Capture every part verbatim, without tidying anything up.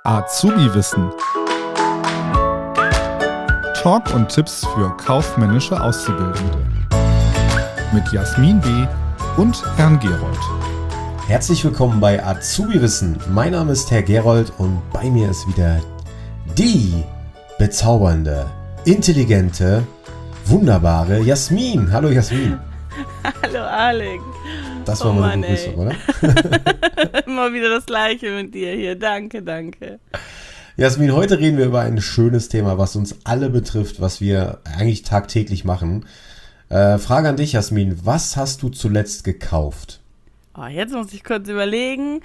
Azubi-Wissen. Talk und Tipps für kaufmännische Auszubildende. Mit Jasmin B. und Herrn Gerold. Herzlich willkommen bei Azubi-Wissen. Mein Name ist Herr Gerold und bei mir ist wieder die bezaubernde, intelligente, wunderbare Jasmin. Hallo Jasmin. Hallo Alex. Das war oh mal eine Mann, Begrüßung, oder? Immer wieder das Gleiche mit dir hier. Danke, danke. Jasmin, heute reden wir über ein schönes Thema, was uns alle betrifft, was wir eigentlich tagtäglich machen. Äh, Frage an dich, Jasmin. Was hast du zuletzt gekauft? Oh, jetzt muss ich kurz überlegen.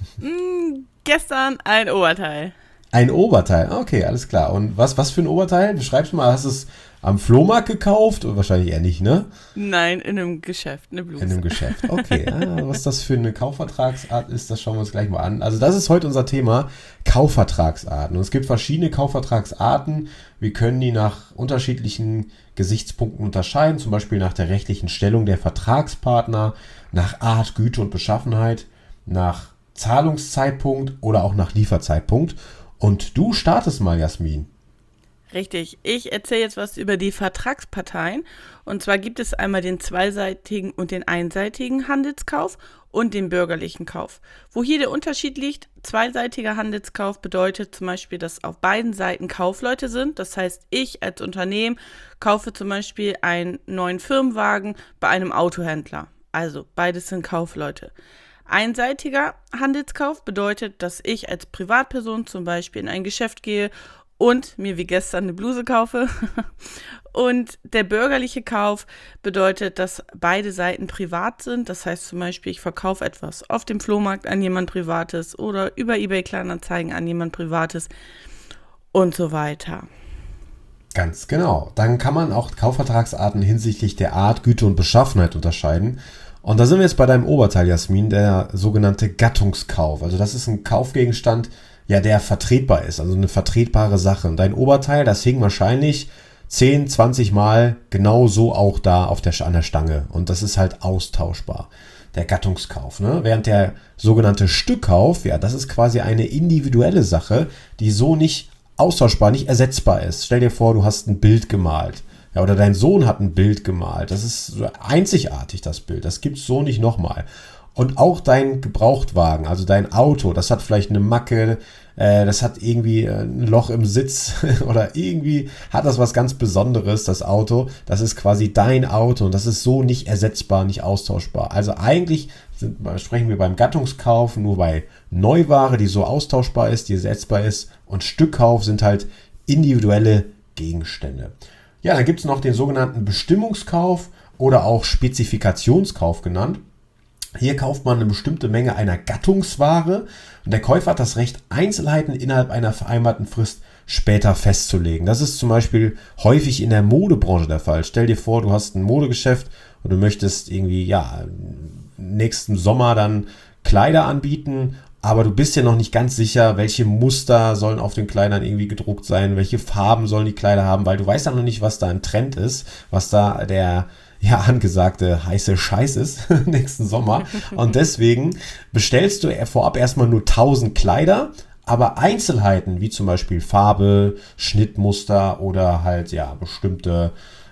Hm, gestern ein Oberteil. Ein Oberteil, okay, alles klar. Und was, was für ein Oberteil? Beschreib's mal, hast du es am Flohmarkt gekauft? Wahrscheinlich eher nicht, ne? Nein, in einem Geschäft, eine Bluse. In einem Geschäft, okay. Ah, was das für eine Kaufvertragsart ist, das schauen wir uns gleich mal an. Also das ist heute unser Thema, Kaufvertragsarten. Und es gibt verschiedene Kaufvertragsarten. Wir können die nach unterschiedlichen Gesichtspunkten unterscheiden, zum Beispiel nach der rechtlichen Stellung der Vertragspartner, nach Art, Güte und Beschaffenheit, nach Zahlungszeitpunkt oder auch nach Lieferzeitpunkt. Und du startest mal, Jasmin. Richtig, ich erzähle jetzt was über die Vertragsparteien. Und zwar gibt es einmal den zweiseitigen und den einseitigen Handelskauf und den bürgerlichen Kauf. Wo hier der Unterschied liegt, zweiseitiger Handelskauf bedeutet zum Beispiel, dass auf beiden Seiten Kaufleute sind. Das heißt, ich als Unternehmen kaufe zum Beispiel einen neuen Firmenwagen bei einem Autohändler. Also beides sind Kaufleute. Einseitiger Handelskauf bedeutet, dass ich als Privatperson zum Beispiel in ein Geschäft gehe und mir wie gestern eine Bluse kaufe. Und der bürgerliche Kauf bedeutet, dass beide Seiten privat sind. Das heißt zum Beispiel, ich verkaufe etwas auf dem Flohmarkt an jemand Privates oder über eBay Kleinanzeigen an jemand Privates und so weiter. Ganz genau. Dann kann man auch Kaufvertragsarten hinsichtlich der Art, Güte und Beschaffenheit unterscheiden. Und da sind wir jetzt bei deinem Oberteil, Jasmin, der sogenannte Gattungskauf. Also das ist ein Kaufgegenstand, ja, der vertretbar ist, also eine vertretbare Sache. Und dein Oberteil, das hing wahrscheinlich zehn, zwanzig Mal genau so auch da auf der, an der Stange. Und das ist halt austauschbar, der Gattungskauf. Ne? Während der sogenannte Stückkauf, ja, das ist quasi eine individuelle Sache, die so nicht austauschbar, nicht ersetzbar ist. Stell dir vor, du hast ein Bild gemalt. Ja, oder dein Sohn hat ein Bild gemalt. Das ist so einzigartig, das Bild. Das gibt's so nicht nochmal. Und auch dein Gebrauchtwagen, also dein Auto, das hat vielleicht eine Macke, äh, das hat irgendwie ein Loch im Sitz oder irgendwie hat das was ganz Besonderes, das Auto. Das ist quasi dein Auto und das ist so nicht ersetzbar, nicht austauschbar. Also eigentlich sind, sprechen wir beim Gattungskauf nur bei Neuware, die so austauschbar ist, die ersetzbar ist. Und Stückkauf sind halt individuelle Gegenstände. Ja, dann gibt es noch den sogenannten Bestimmungskauf oder auch Spezifikationskauf genannt. Hier kauft man eine bestimmte Menge einer Gattungsware und der Käufer hat das Recht, Einzelheiten innerhalb einer vereinbarten Frist später festzulegen. Das ist zum Beispiel häufig in der Modebranche der Fall. Stell dir vor, du hast ein Modegeschäft und du möchtest irgendwie, ja, nächsten Sommer dann Kleider anbieten, aber du bist ja noch nicht ganz sicher, welche Muster sollen auf den Kleidern irgendwie gedruckt sein, welche Farben sollen die Kleider haben, weil du weißt ja noch nicht, was da ein Trend ist, was da der ja angesagte heiße Scheiß ist nächsten Sommer. Und deswegen bestellst du vorab erstmal nur tausend Kleider, aber Einzelheiten wie zum Beispiel Farbe, Schnittmuster oder halt ja bestimmte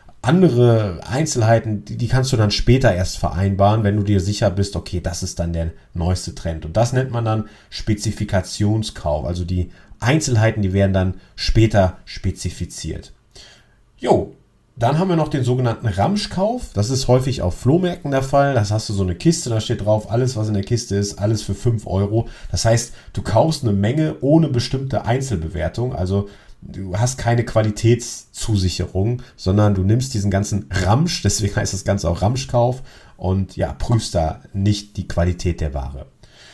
andere Einzelheiten, die, die kannst du dann später erst vereinbaren, wenn du dir sicher bist, okay, das ist dann der neueste Trend. Und das nennt man dann Spezifikationskauf. Also die Einzelheiten, die werden dann später spezifiziert. Jo, dann haben wir noch den sogenannten Ramschkauf. Das ist häufig auf Flohmärkten der Fall. Das hast du so eine Kiste, da steht drauf, alles was in der Kiste ist, alles für fünf Euro. Das heißt, du kaufst eine Menge ohne bestimmte Einzelbewertung. Also du hast keine Qualitätszusicherung, sondern du nimmst diesen ganzen Ramsch, deswegen heißt das Ganze auch Ramschkauf, und ja, prüfst da nicht die Qualität der Ware.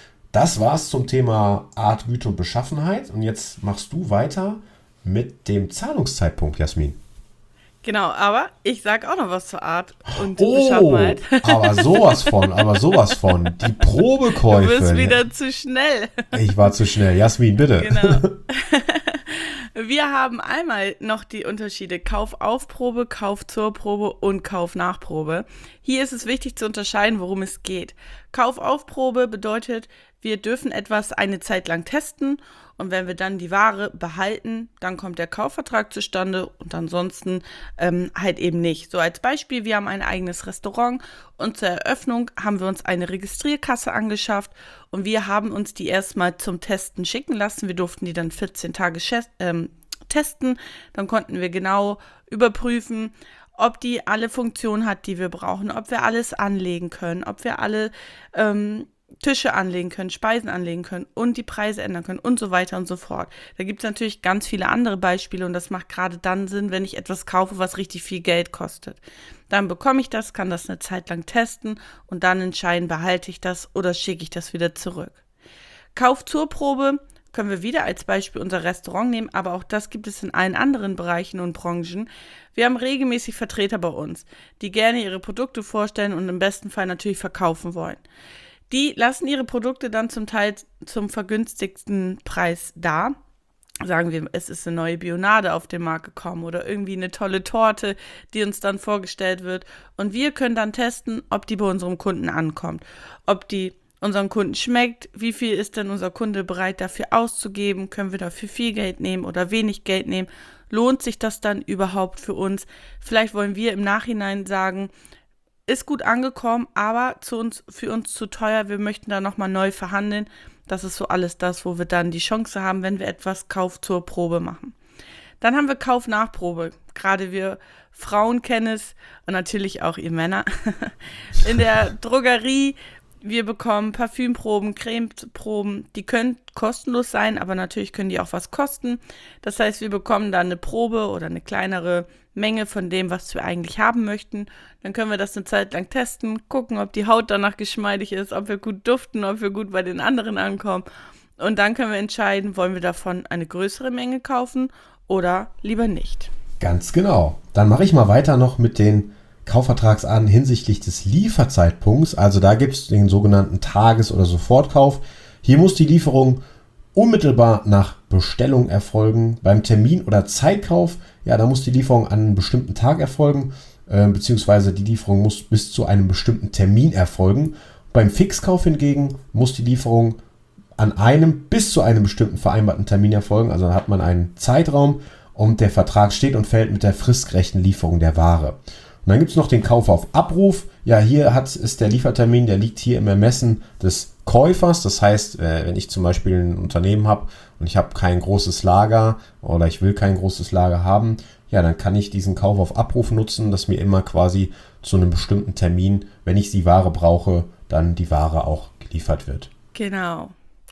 Das war's zum Thema Art, Güte und Beschaffenheit. Und jetzt machst du weiter mit dem Zahlungszeitpunkt, Jasmin. Genau, aber ich sag auch noch was zur Art und Oh, Beschaffenheit. aber sowas von, aber sowas von. Die Probekäufe. Du bist wieder zu schnell. Ich war zu schnell. Jasmin, bitte. Genau. Wir haben einmal noch die Unterschiede Kauf auf Probe, Kauf zur Probe und Kauf nach Probe. Hier ist es wichtig zu unterscheiden, worum es geht. Kaufaufprobe bedeutet, wir dürfen etwas eine Zeit lang testen und wenn wir dann die Ware behalten, dann kommt der Kaufvertrag zustande und ansonsten ähm, halt eben nicht. So als Beispiel, wir haben ein eigenes Restaurant und zur Eröffnung haben wir uns eine Registrierkasse angeschafft und wir haben uns die erstmal zum Testen schicken lassen. Wir durften die dann vierzehn Tage sch- ähm, testen, dann konnten wir genau überprüfen, ob die alle Funktionen hat, die wir brauchen, ob wir alles anlegen können, ob wir alle ähm, Tische anlegen können, Speisen anlegen können und die Preise ändern können und so weiter und so fort. Da gibt es natürlich ganz viele andere Beispiele und das macht gerade dann Sinn, wenn ich etwas kaufe, was richtig viel Geld kostet. Dann bekomme ich das, kann das eine Zeit lang testen und dann entscheiden, behalte ich das oder schicke ich das wieder zurück. Kauf zur Probe können wir wieder als Beispiel unser Restaurant nehmen, aber auch das gibt es in allen anderen Bereichen und Branchen. Wir haben regelmäßig Vertreter bei uns, die gerne ihre Produkte vorstellen und im besten Fall natürlich verkaufen wollen. Die lassen ihre Produkte dann zum Teil zum vergünstigsten Preis da. Sagen wir, es ist eine neue Bionade auf den Markt gekommen oder irgendwie eine tolle Torte, die uns dann vorgestellt wird. Und wir können dann testen, ob die bei unserem Kunden ankommt, ob die unseren Kunden schmeckt, wie viel ist denn unser Kunde bereit dafür auszugeben, können wir dafür viel Geld nehmen oder wenig Geld nehmen, lohnt sich das dann überhaupt für uns? Vielleicht wollen wir im Nachhinein sagen, ist gut angekommen, aber zu uns, für uns zu teuer, wir möchten da nochmal neu verhandeln. Das ist so alles das, wo wir dann die Chance haben, wenn wir etwas Kauf zur Probe machen. Dann haben wir Kauf-Nachprobe. Gerade wir Frauen kennen es und natürlich auch ihr Männer. In der Drogerie, wir bekommen Parfümproben, Cremeproben, die können kostenlos sein, aber natürlich können die auch was kosten. Das heißt, wir bekommen dann eine Probe oder eine kleinere Menge von dem, was wir eigentlich haben möchten. Dann können wir das eine Zeit lang testen, gucken, ob die Haut danach geschmeidig ist, ob wir gut duften, ob wir gut bei den anderen ankommen. Und dann können wir entscheiden, wollen wir davon eine größere Menge kaufen oder lieber nicht. Ganz genau. Dann mache ich mal weiter noch mit den Kaufvertragsarten hinsichtlich des Lieferzeitpunkts. Also da gibt es den sogenannten Tages- oder Sofortkauf. Hier muss die Lieferung unmittelbar nach Bestellung erfolgen. Beim Termin- oder Zeitkauf, ja, da muss die Lieferung an einem bestimmten Tag erfolgen, äh, beziehungsweise die Lieferung muss bis zu einem bestimmten Termin erfolgen. Beim Fixkauf hingegen muss die Lieferung an einem bis zu einem bestimmten vereinbarten Termin erfolgen. Also dann hat man einen Zeitraum und der Vertrag steht und fällt mit der fristgerechten Lieferung der Ware. Und dann gibt es noch den Kauf auf Abruf. Ja, hier hat, ist der Liefertermin, der liegt hier im Ermessen des Käufers. Das heißt, wenn ich zum Beispiel ein Unternehmen habe und ich habe kein großes Lager oder ich will kein großes Lager haben, ja, dann kann ich diesen Kauf auf Abruf nutzen, dass mir immer quasi zu einem bestimmten Termin, wenn ich die Ware brauche, dann die Ware auch geliefert wird. Genau.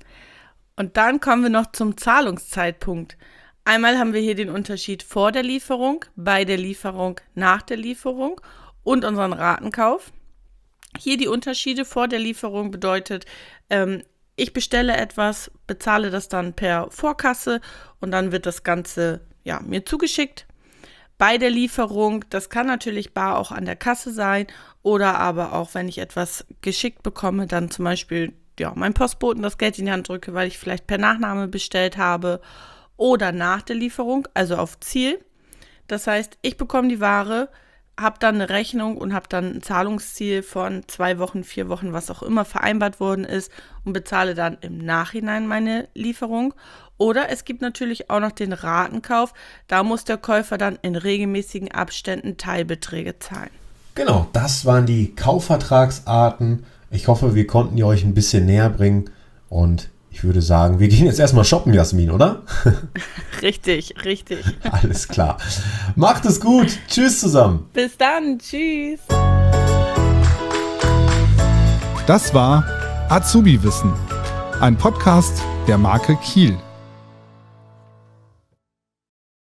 Und dann kommen wir noch zum Zahlungszeitpunkt. Einmal haben wir hier den Unterschied vor der Lieferung, bei der Lieferung, nach der Lieferung und unseren Ratenkauf. Hier die Unterschiede vor der Lieferung bedeutet, ähm, ich bestelle etwas, bezahle das dann per Vorkasse und dann wird das Ganze ja, mir zugeschickt. Bei der Lieferung, das kann natürlich bar auch an der Kasse sein oder aber auch, wenn ich etwas geschickt bekomme, dann zum Beispiel ja, meinem Postboten das Geld in die Hand drücke, weil ich vielleicht per Nachname bestellt habe. Oder nach der Lieferung, also auf Ziel. Das heißt, ich bekomme die Ware, habe dann eine Rechnung und habe dann ein Zahlungsziel von zwei Wochen, vier Wochen, was auch immer vereinbart worden ist und bezahle dann im Nachhinein meine Lieferung. Oder es gibt natürlich auch noch den Ratenkauf. Da muss der Käufer dann in regelmäßigen Abständen Teilbeträge zahlen. Genau, das waren die Kaufvertragsarten. Ich hoffe, wir konnten die euch ein bisschen näher bringen und ich würde sagen, wir gehen jetzt erstmal shoppen, Jasmin, oder? Richtig, richtig. Alles klar. Macht es gut. Tschüss zusammen. Bis dann. Tschüss. Das war Azubi Wissen, ein Podcast der Marke Kiel.